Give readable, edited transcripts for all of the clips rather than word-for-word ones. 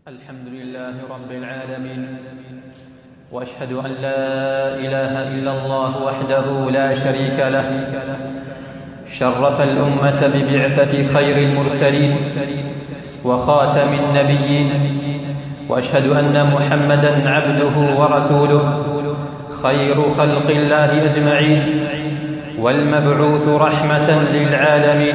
الحمد لله رب العالمين، وأشهد أن لا إله إلا الله وحده لا شريك له، شرف الأمة ببعثة خير المرسلين وخاتم النبيين، وأشهد أن محمدًا عبده ورسوله خير خلق الله أجمعين والمبعوث رحمة للعالمين.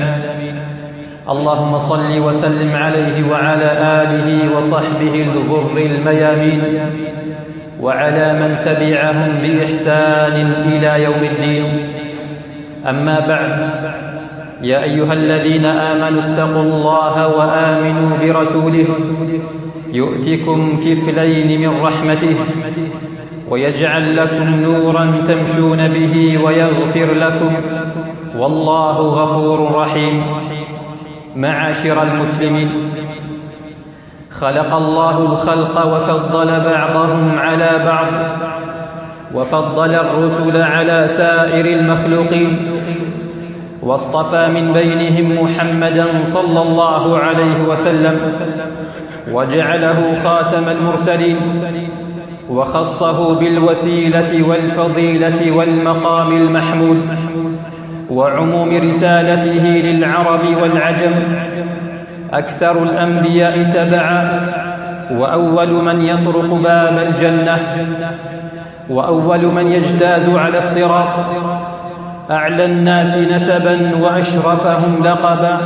اللهم صل وسلم عليه وعلى آله وصحبه الغر الميامين وعلى من تبعهم بإحسان إلى يوم الدين. أما بعد، يا أيها الذين آمنوا اتقوا الله وآمنوا برسوله يؤتكم كفلين من رحمته ويجعل لكم نورا تمشون به ويغفر لكم، والله غفور رحيم. معاشر المسلمين، خلق الله الخلق وفضل بعضهم على بعض، وفضل الرسل على سائر المخلوقين، واصطفى من بينهم محمدًا صلى الله عليه وسلم وجعله خاتم المرسلين، وخصه بالوسيلة والفضيلة والمقام المحمود وعموم رسالته للعرب والعجم، أكثر الأنبياء تبعا، وأول من يطرق باب الجنة، وأول من يجتاز على الصراط، أعلى الناس نسبا وأشرفهم لقبا،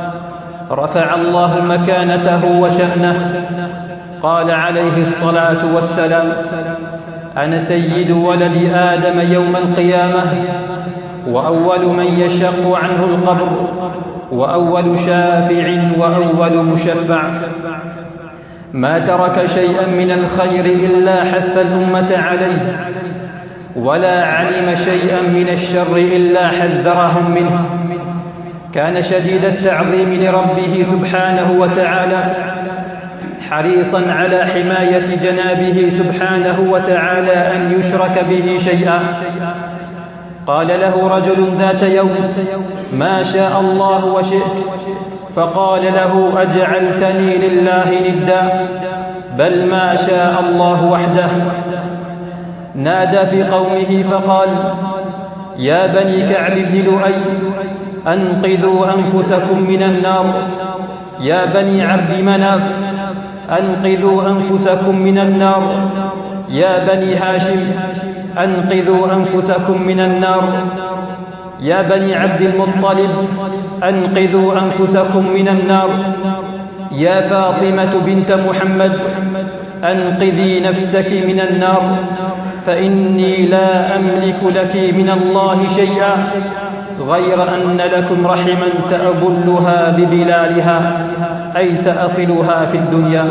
رفع الله مكانته وشأنه. قال عليه الصلاة والسلام: أنا سيد ولد آدم يوم القيامة، وأول من يشق عنه القبر، وأول شافع وأول مشفع. ما ترك شيئا من الخير إلا حث الأمة عليه، ولا علم شيئا من الشر إلا حذرهم منه. كان شديد التعظيم لربه سبحانه وتعالى، حريصا على حماية جنابه سبحانه وتعالى أن يشرك به شيئا. قال له رجل ذات يوم: ما شاء الله وشئت. فقال له: أجعلتني لله ندا؟ بل ما شاء الله وحده. نادى في قومه فقال: يا بني كعب بن لؤي، أنقذوا أنفسكم من النار. يا بني عبد مناف، أنقذوا أنفسكم من النار. يا بني هاشم، أنقذوا أنفسكم من النار. يا بني عبد المطلب، أنقذوا أنفسكم من النار. يا فاطمة بنت محمد، أنقذي نفسك من النار، فإني لا أملك لك من الله شيئا غير أن لكم رحما سأبلها ببلالها، أي سأصلها في الدنيا.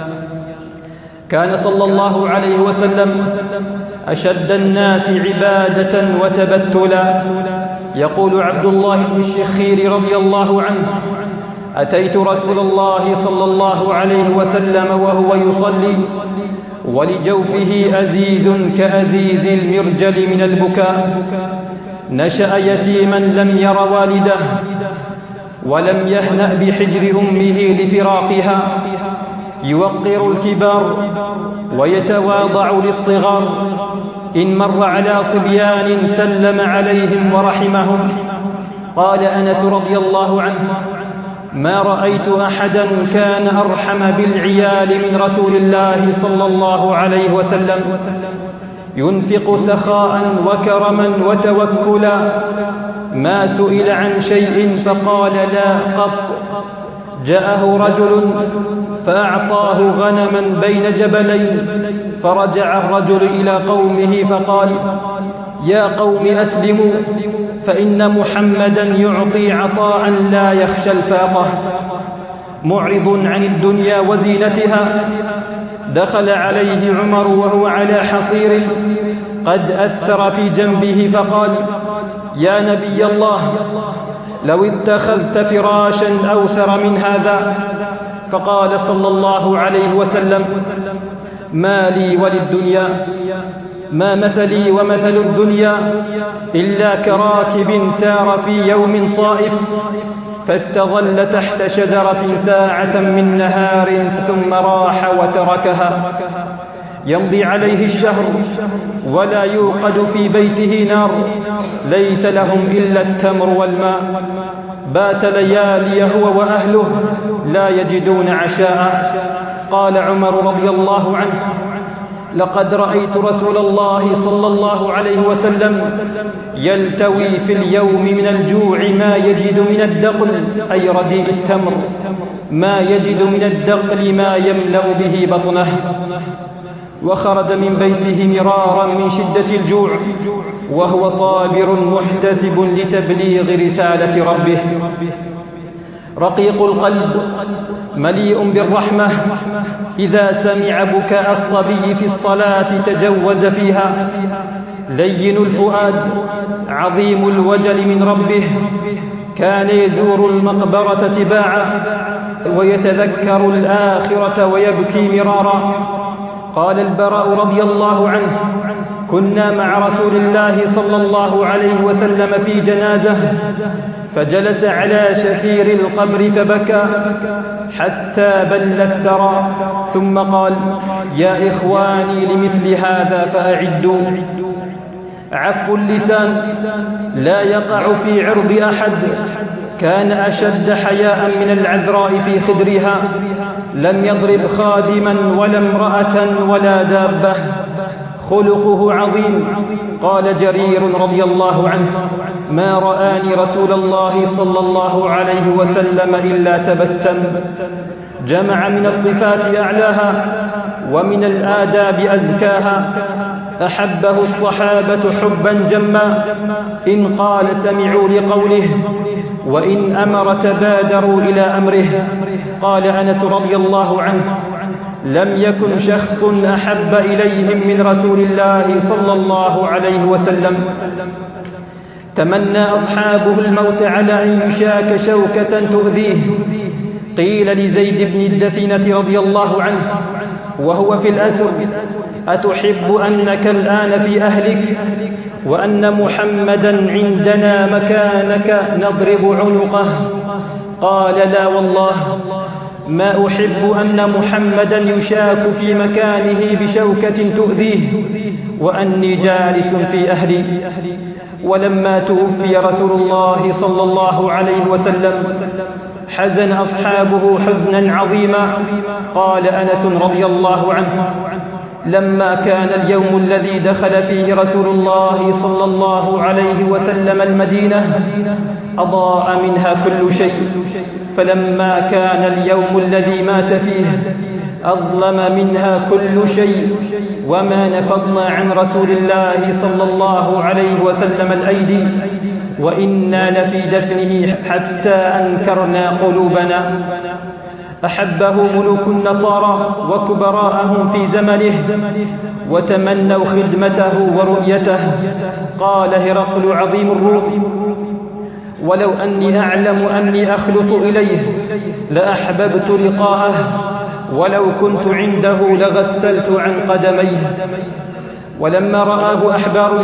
كان صلى الله عليه وسلم أشد الناس عبادة وتبتلا. يقول عبد الله بن الشخير رضي الله عنه: أتيت رسول الله صلى الله عليه وسلم وهو يصلي، ولجوفه أزيز كأزيز المرجل من البكاء. نشأ يتيما لم ير والده، ولم يهنأ بحجر أمه لفراقها، يوقر الكبار ويتواضع للصغار. إن مر على صبيان سلم عليهم ورحمهم. قال أنس رضي الله عنه: ما رأيت أحدا كان أرحم بالعيال من رسول الله صلى الله عليه وسلم، ينفق سخاء وكرما وتوكلا، ما سئل عن شيء فقال لا قط. جاءه رجل فأعطاه غنما بين جبلين، فرجع الرجل إلى قومه فقال: يا قوم أسلموا، فإن محمدا يعطي عطاء لا يخشى الفاقة، معرض عن الدنيا وزينتها. دخل عليه عمر وهو على حصير قد أثر في جنبه فقال: يا نبي الله، لو اتخذت فراشا أوثر من هذا. فقال صلى الله عليه وسلم: ما لي وللدنيا؟ ما مثلي ومثل الدنيا إلا كراكب سار في يوم صائف، فاستظل تحت شجرة ساعة من نهار ثم راح وتركها. يمضي عليه الشهر ولا يوقد في بيته نار، ليس لهم إلا التمر والماء. بات ليالي هو وأهله لا يجدون عشاء. قال عمر رضي الله عنه: لقد رأيت رسول الله صلى الله عليه وسلم يلتوي في اليوم من الجوع ما يجد من الدقل، أي رديء التمر، ما يجد من الدقل ما يملأ به بطنه. وخرج من بيته مرارا من شدة الجوع وهو صابر محتسب لتبليغ رسالة ربه. رقيق القلب مليء بالرحمة، إذا سمع بكاء الصبي في الصلاة تجوز فيها. لين الفؤاد عظيم الوجل من ربه، كان يزور المقبرة تباعا ويتذكر الآخرة ويبكي مرارا. قال البراء رضي الله عنه: كنا مع رسول الله صلى الله عليه وسلم في جنازة، فجلس على شفير القبر فبكى حتى بل الثرى، ثم قال: يا إخواني لمثل هذا فأعدوا. عف اللسان لا يقع في عرض أحد، كان أشد حياء من العذراء في خدرها، لم يضرب خادما ولا امرأة ولا دابة. خلقه عظيم. قال جرير رضي الله عنه: ما رآني رسول الله صلى الله عليه وسلم إلا تبسم. جمع من الصفات أعلاها ومن الآداب أزكاها. أحبه الصحابة حبا جما، إن قال سمعوا لقوله، وإن أمر تبادروا إلى أمره. قال أنس رضي الله عنه: لم يكن شخص أحب إليهم من رسول الله صلى الله عليه وسلم. تمنى أصحابه الموت على أن يشاك شوكة تؤذيه. قيل لزيد بن الدثنة رضي الله عنه وهو في الأسر: أتحب أنك الآن في أهلك وأن محمدا عندنا مكانك نضرب عنقه؟ قال: لا والله، ما أحب أن محمدا يشاك في مكانه بشوكة تؤذيه وأني جالس في أهلي. ولما توفي رسول الله صلى الله عليه وسلم حزن أصحابه حزنا عظيما. قال أنس رضي الله عنه: لما كان اليوم الذي دخل فيه رسول الله صلى الله عليه وسلم المدينة أضاء منها كل شيء، فلما كان اليوم الذي مات فيه أظلم منها كل شيء، وما نفضنا عن رسول الله صلى الله عليه وسلم الأيدي، وإنا لفي دفنه حتى أنكرنا قلوبنا. أحبه ملوك النصارى وكبراءهم في زمنه وتمنوا خدمته ورؤيته. قال هرقل عظيم الروم: ولو أني أعلم أني أخلط إليه لأحببت لقاءه، ولو كنت عنده لغسلت عن قدميه. ولما رآه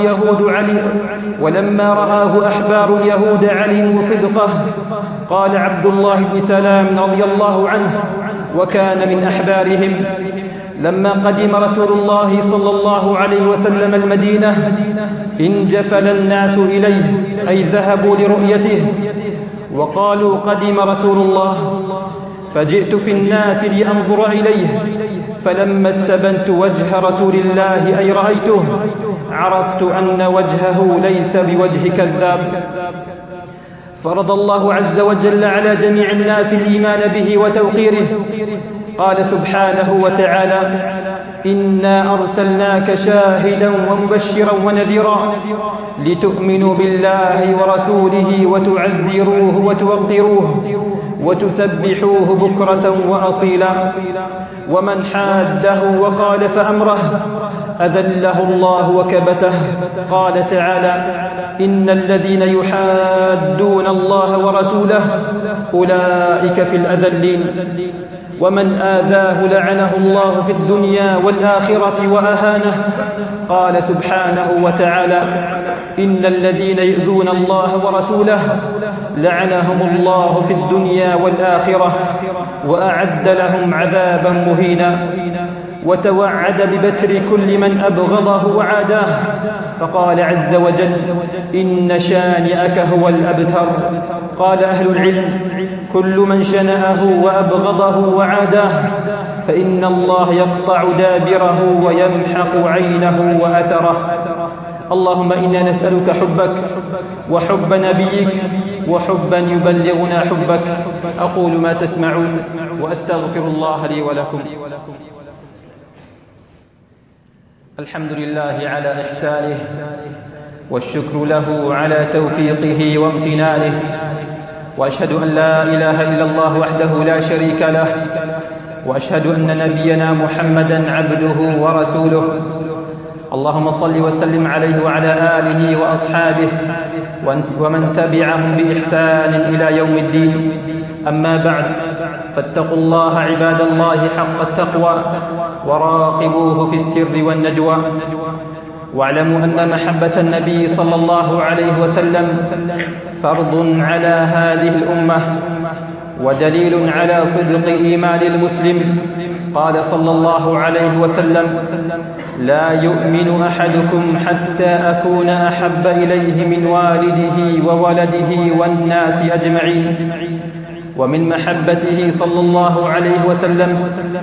أحبار اليهود علموا صدقه. قال عبد الله بن سلام رضي الله عنه وكان من أحبارهم: لما قدم رسول الله صلى الله عليه وسلم المدينة انجفل الناس إليه، أي ذهبوا لرؤيته، وقالوا: قدم رسول الله. فجئت في الناس لأنظر إليه، فلما استبنت وجه رسول الله أي رأيته عرفت أن وجهه ليس بوجه كذاب. فرض الله عز وجل على جميع الناس الإيمان به وتوقيره. قال سبحانه وتعالى: إنا أرسلناك شاهدا ومبشرا ونذيرا لتؤمنوا بالله ورسوله وتعزروه وتوقروه وتسبحوه بكرة وأصيلا. ومن حاده وخالف أمره أذله الله وكبته. قال تعالى: إن الذين يحادون الله ورسوله أولئك في الأذلين. ومن آذاه لعنه الله في الدنيا والآخرة وأهانه. قال سبحانه وتعالى: إن الذين يؤذون الله ورسوله لعنهم الله في الدنيا والآخرة وأعد لهم عذابا مهينا. وتوعد ببتر كل من أبغضه وعاداه، فقال عز وجل: إن شانئك هو الأبتر. قال أهل العلم: كل من شنأه وأبغضه وعاداه فإن الله يقطع دابره ويمحق عينه وأثره. اللهم إنا نسألك حبك وحب نبيك وحبا يبلغنا حبك. أقول ما تسمعون وأستغفر الله لي ولكم. الحمد لله على إحسانه والشكر له على توفيقه وامتنانه، وأشهد أن لا إله إلا الله وحده لا شريك له، وأشهد أن نبينا محمدا عبده ورسوله. اللهم صل وسلم عليه وعلى آله وأصحابه ومن تبعهم بإحسان إلى يوم الدين. أما بعد، فاتقوا الله عباد الله حق التقوى وراقبوه في السر والنجوى، واعلموا أن محبة النبي صلى الله عليه وسلم فرض على هذه الأمة ودليل على صدق إيمان المسلم. قال صلى الله عليه وسلم: لا يؤمن أحدكم حتى أكون أحب إليه من والده وولده والناس أجمعين. ومن محبته صلى الله عليه وسلم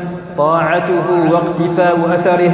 طاعته واقتفاء أثره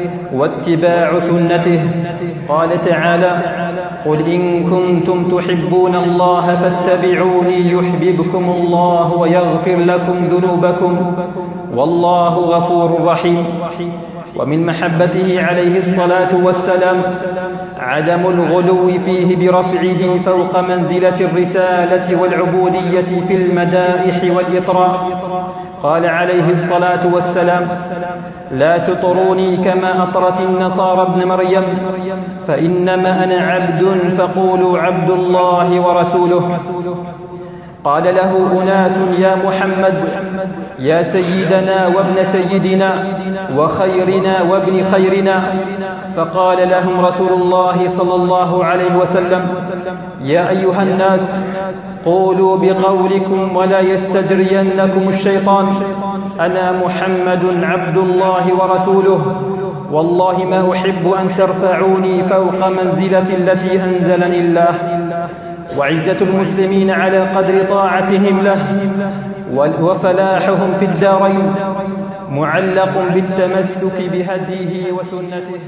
واتباع سنته. قال تعالى: قل إن كنتم تحبون الله فاتبعوني يحببكم الله ويغفر لكم ذنوبكم والله غفور رحيم. ومن محبته عليه الصلاة والسلام عدم الغلو فيه برفعه فوق منزلة الرسالة والعبودية في المدائح والإطراء. قال عليه الصلاة والسلام: لا تطروني كما أطرت النصارى ابن مريم، فإنما أنا عبد فقولوا عبد الله ورسوله. قال له أناس: يا محمد، يا سيدنا وابن سيدنا وخيرنا وابن خيرنا. فقال لهم رسول الله صلى الله عليه وسلم: يا أيها الناس، قولوا بقولكم ولا يستجرينكم الشيطان، أنا محمد عبد الله ورسوله، والله ما أحب أن ترفعوني فوق منزلة التي أنزلني الله. وعزة المسلمين على قدر طاعتهم له وفلاحهم في الدارين معلق بالتمسك بهديه وسنته.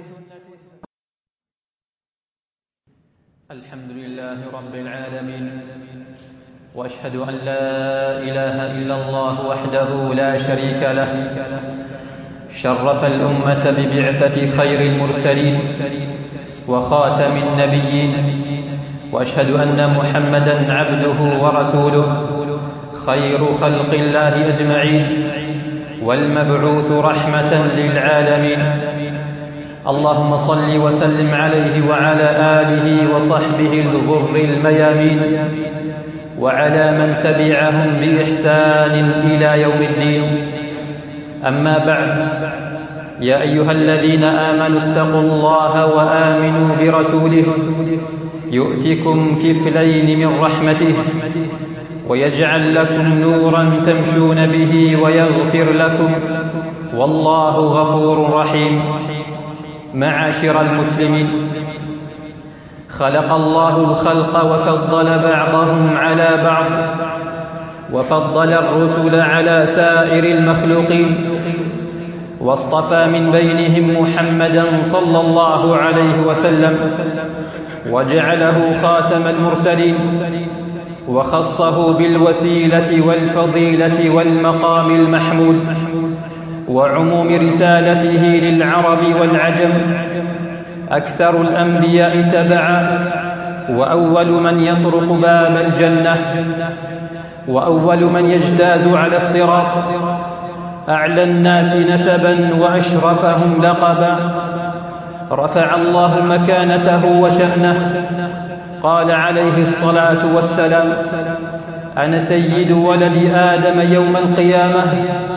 الحمد لله رب العالمين، وأشهد أن لا إله إلا الله وحده لا شريك له، شرف الأمة ببعثة خير المرسلين وخاتم النبيين. وأشهد أن محمدا عبده ورسوله خير خلق الله أجمعين والمبعوث رحمة للعالمين. اللهم صل وسلم عليه وعلى آله وصحبه الغر الميامين وعلى من تبعهم بإحسان إلى يوم الدين. أما بعد، يا أيها الذين آمنوا اتقوا الله وآمنوا برسوله يؤتكم كفلين من رحمته ويجعل لكم نورا تمشون به ويغفر لكم والله غفور رحيم. معاشر المسلمين، خلق الله الخلق وفضل بعضهم على بعض، وفضل الرسل على سائر المخلوقين، واصطفى من بينهم محمدا صلى الله عليه وسلم وجعله خاتم المرسلين، وخصه بالوسيلة والفضيلة والمقام المحمود وعموم رسالته للعرب والعجم. أكثر الأنبياء تبعا، وأول من يطرق باب الجنة، وأول من يجتاز على الصراط، أعلى الناس نسبا وأشرفهم لقبا، رفع الله مكانته وشأنه. قال عليه الصلاة والسلام: أنا سيد ولد آدم يوم القيامة،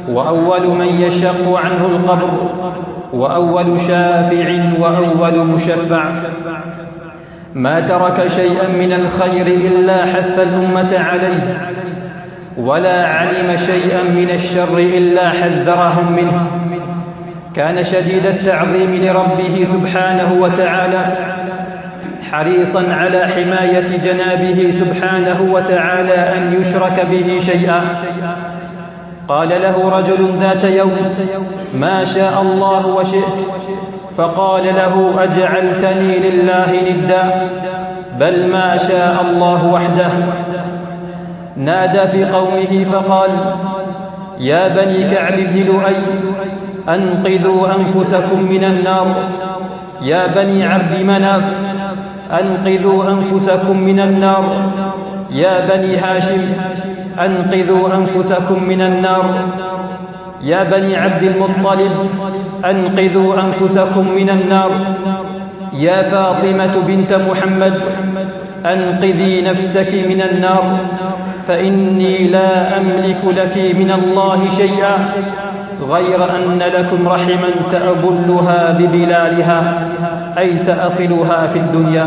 وأول من يشق عنه القبر، وأول شافع وأول مشفع. ما ترك شيئا من الخير إلا حث الأمة عليه، ولا علم شيئا من الشر إلا حذرهم منه. كان شديد التعظيم لربه سبحانه وتعالى، حريصا على حماية جنابه سبحانه وتعالى أن يشرك به شيئا. قال له رجل ذات يوم: ما شاء الله وشئت. فقال له: أجعلتني لله ندا؟ بل ما شاء الله وحده. نادى في قومه فقال: يا بني كعب بن لؤي، أنقذوا أنفسكم من النار. يا بني عبد مناف، أنقذوا أنفسكم من النار. يا بني هاشم، أنقذوا أنفسكم من النار. يا بني عبد المطلب، أنقذوا أنفسكم من النار. يا فاطمة بنت محمد، أنقذي نفسك من النار، فإني لا أملك لك من الله شيئا غير أن لكم رحما سأبلها ببلالها، أي سأصلها في الدنيا.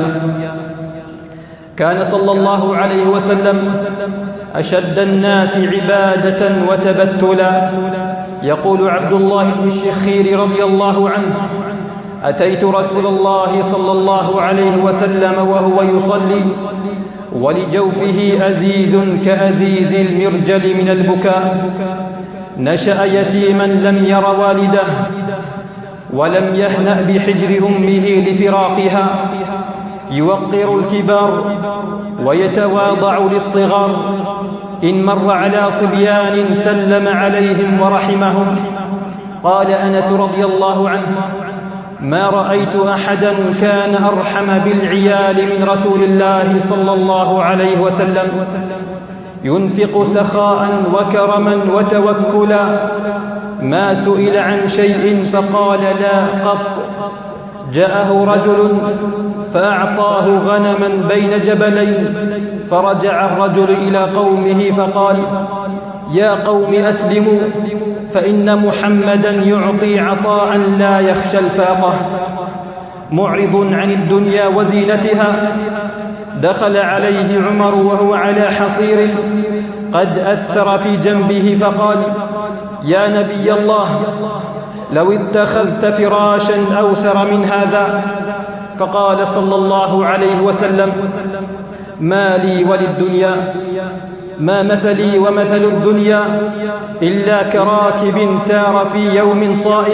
كان صلى الله عليه وسلم أشد الناس عبادة وتبتلا. يقول عبد الله بن الشخير رضي الله عنه: أتيت رسول الله صلى الله عليه وسلم وهو يصلي، ولجوفه أزيز كأزيز المرجل من البكاء. نشأ يتيما لم ير والده، ولم يهنأ بحجر أمه لفراقها. يوقر الكبار ويتواضع للصغار. إن مر على صبيان سلم عليهم ورحمهم. قال أنس رضي الله عنه: ما رأيت أحدا كان أرحم بالعيال من رسول الله صلى الله عليه وسلم. ينفق سخاء وكرما وتوكلا، ما سئل عن شيء فقال لا قط. جاءه رجل فأعطاه غنما بين جبلين، فرجع الرجل إلى قومه فقال: يا قوم أسلموا، فإن محمدا يعطي عطاء لا يخشى الفاقة. معرض عن الدنيا وزينتها. دخل عليه عمر وهو على حصير قد أثر في جنبه فقال: يا نبي الله، لو اتخذت فراشا أوثر من هذا. فقال صلى الله عليه وسلم: ما لي وللدنيا؟ ما مثلي ومثل الدنيا إلا كراكب سار في يوم صائف،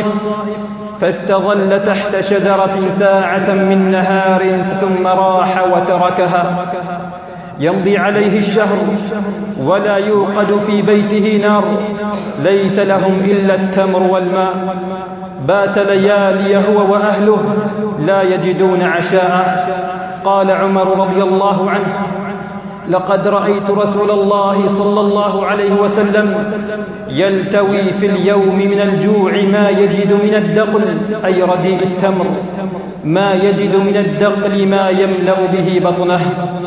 فاستظل تحت شجرة ساعة من نهار ثم راح وتركها. يمضي عليه الشهر ولا يوقد في بيته نار، ليس لهم إلا التمر والماء. بات ليالي هو وأهله لا يجدون عشاء. قال عمر رضي الله عنه: لقد رأيت رسول الله صلى الله عليه وسلم يلتوي في اليوم من الجوع ما يجد من الدقل، أي رديء التمر، ما يجد من الدقل ما يملأ به بطنه.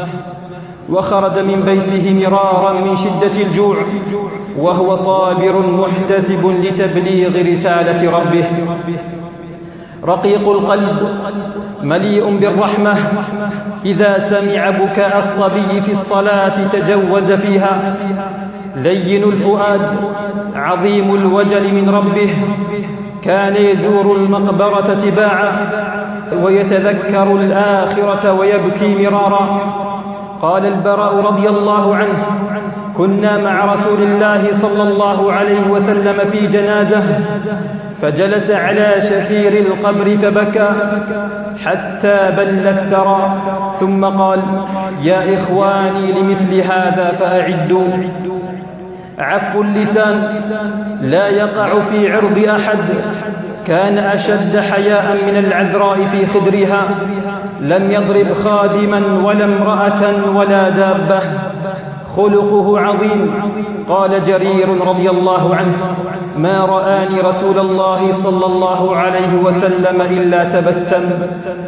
وخرج من بيته مرارا من شدة الجوع وهو صابر محتسب لتبليغ رسالة ربه. رقيق القلب مليء بالرحمة، إذا سمع بكاء الصبي في الصلاة تجوز فيها. لين الفؤاد عظيم الوجل من ربه، كان يزور المقبرة تباعا ويتذكر الآخرة ويبكي مرارا. قال البراء رضي الله عنه: كنا مع رسول الله صلى الله عليه وسلم في جنازة، فجلس على شفير القبر فبكى حتى بل الثرى، ثم قال: يا إخواني لمثل هذا فأعدوا. عف اللسان لا يقع في عرض أحد، كان أشد حياء من العذراء في خدرها، لم يضرب خادما ولا امرأة ولا دابة. خلقه عظيم. قال جرير رضي الله عنه: ما رآني رسول الله صلى الله عليه وسلم إلا تبسم.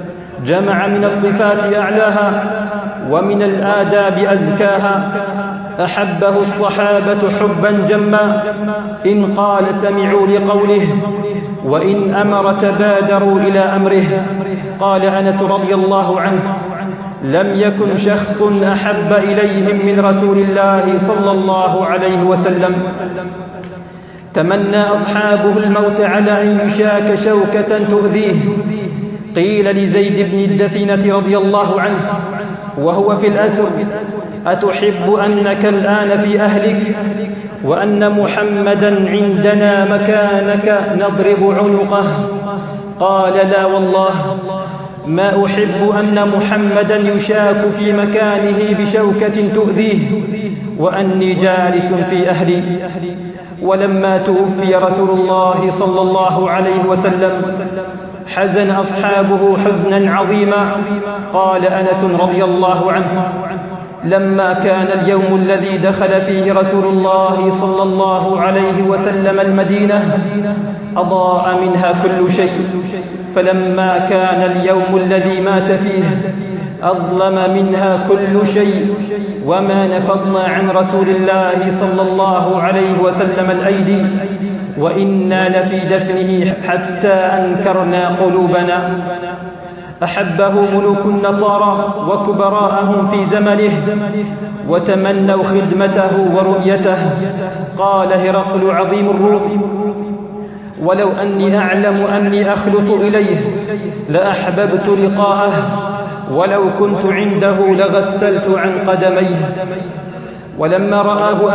جمع من الصفات أعلاها ومن الآداب أزكاها. أحبه الصحابة حبا جما، إن قال سمعوا لقوله، وإن أمر تبادروا إلى أمره. قال أنس رضي الله عنه: لم يكن شخص أحب إليهم من رسول الله صلى الله عليه وسلم. تمنى أصحابه الموت على أن يشاك شوكة تؤذيه. قيل لزيد بن الدثينة رضي الله عنه وهو في الأسر: أتحب أنك الآن في أهلك وأن محمدا عندنا مكانك نضرب عنقه؟ قال: لا والله، ما أحب أن محمدا يشاك في مكانه بشوكة تؤذيه وأني جالس في أهلي. ولما توفي رسول الله صلى الله عليه وسلم حزن أصحابه حزنا عظيما. قال أنس رضي الله عنه: لما كان اليوم الذي دخل فيه رسول الله صلى الله عليه وسلم المدينة أضاء منها كل شيء، فلما كان اليوم الذي مات فيه أظلم منها كل شيء، وما نفضنا عن رسول الله صلى الله عليه وسلم الأيدي، وإنا لفي دفنه حتى أنكرنا قلوبنا. أحبه ملوك النصارى وكبراءهم في زمنه وتمنوا خدمته ورؤيته. قال هرقل عظيم الروم: ولو أني أعلم أني أخلط إليه لأحببت لقاءه، ولو كنت عنده لغسلت عن قدميه. ولما رآه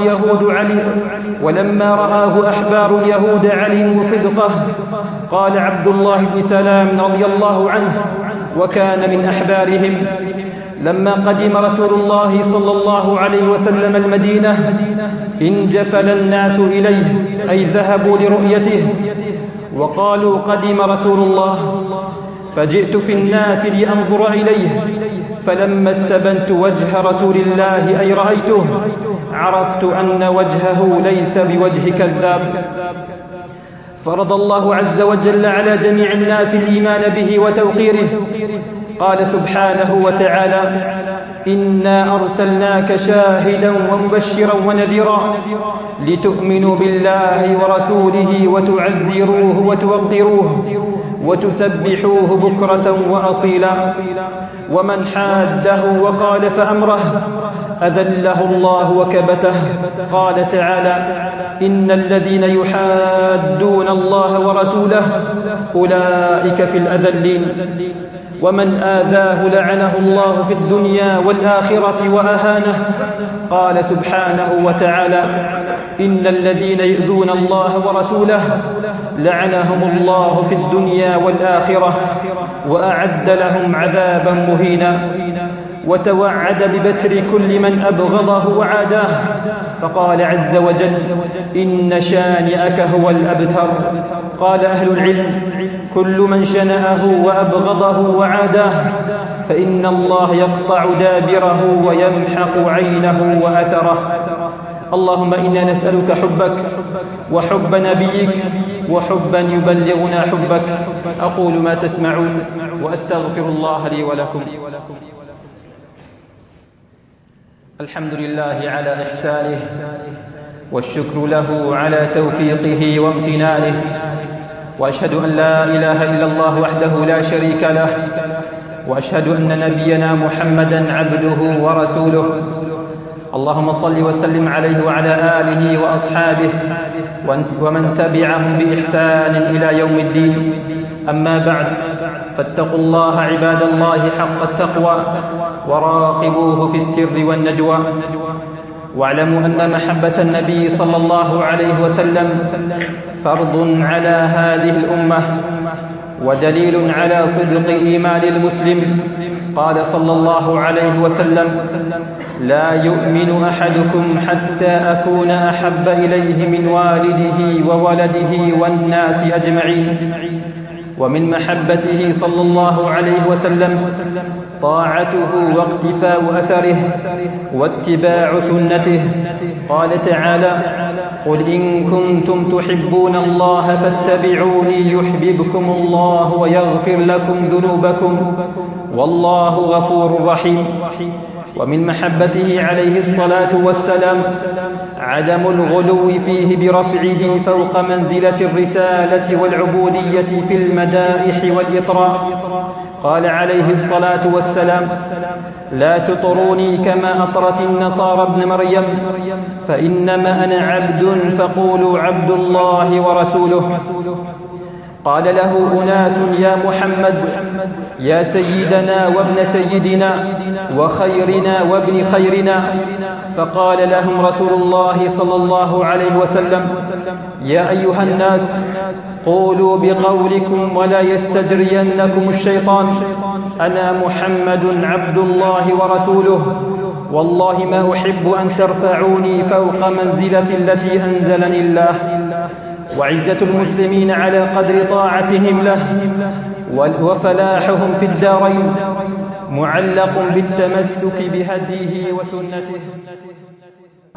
أحبار اليهود علموا صدقه. قال عبد الله بن سلام رضي الله عنه وكان من أحبارهم: لما قدم رسول الله صلى الله عليه وسلم المدينة انجفل الناس إليه، أي ذهبوا لرؤيته، وقالوا: قدم رسول الله. فجئت في الناس لأنظر إليه، فلما استبنت وجه رسول الله أي رأيته عرفت أن وجهه ليس بوجه كذاب. فرض الله عز وجل على جميع الناس الإيمان به وتوقيره. قال سبحانه وتعالى: إنا أرسلناك شاهدا ومبشرا ونذيرا لتؤمنوا بالله ورسوله وتعزروه وتوقروه وتسبحوه بكرة وأصيلا. ومن حاده وخالف أمره أذله الله وكبته. قال تعالى: إن الذين يحادون الله ورسوله أولئك في الأذلين. ومن آذاه لعنه الله في الدنيا والآخرة وأهانه. قال سبحانه وتعالى: إن الذين يؤذون الله ورسوله لعنهم الله في الدنيا والآخرة وأعد لهم عذابا مهينا. وتوعد ببتر كل من أبغضه وعاداه، فقال عز وجل: إن شانئك هو الأبتر. قال أهل العلم: كل من شنأه وأبغضه وعاداه فإن الله يقطع دابره ويمحق عينه وأثره. اللهم إنا نسألك حبك وحب نبيك وحبا يبلغنا حبك. أقول ما تسمعون وأستغفر الله لي ولكم. الحمد لله على إحسانه، والشكر له على توفيقه وامتنانه، وأشهد أن لا إله إلا الله وحده لا شريك له، وأشهد أن نبينا محمدا عبده ورسوله. اللهم صل وسلم عليه وعلى آله وأصحابه ومن تبعهم بإحسان إلى يوم الدين. أما بعد، فاتقوا الله عباد الله حق التقوى وراقبوه في السر والنجوى، واعلموا أن محبة النبي صلى الله عليه وسلم فرض على هذه الأمة ودليل على صدق إيمان المسلم. قال صلى الله عليه وسلم: لا يؤمن أحدكم حتى أكون أحب إليه من والده وولده والناس أجمعين. ومن محبته صلى الله عليه وسلم طاعته واقتفاء أثره واتباع سنته. قال تعالى: قل إن كنتم تحبون الله فاتبعوني يحببكم الله ويغفر لكم ذنوبكم والله غفور رحيم. ومن محبته عليه الصلاة والسلام عدم الغلو فيه برفعه فوق منزلة الرسالة والعبودية في المدائح والإطراء. قال عليه الصلاة والسلام: لا تطروني كما أطرت النصارى ابن مريم، فإنما أنا عبد فقولوا عبد الله ورسوله. قال له أناس: يا محمد، يا سيدنا وابن سيدنا وخيرنا وابن خيرنا. فقال لهم رسول الله صلى الله عليه وسلم: يا أيها الناس، قولوا بقولكم ولا يستجرينكم الشيطان، أنا محمد عبد الله ورسوله، والله ما أحب أن ترفعوني فوق منزلة التي أنزلني الله. وعزة المسلمين على قدر طاعتهم له، وفلاحهم في الدارين معلق بالتمسك بهديه وسنته.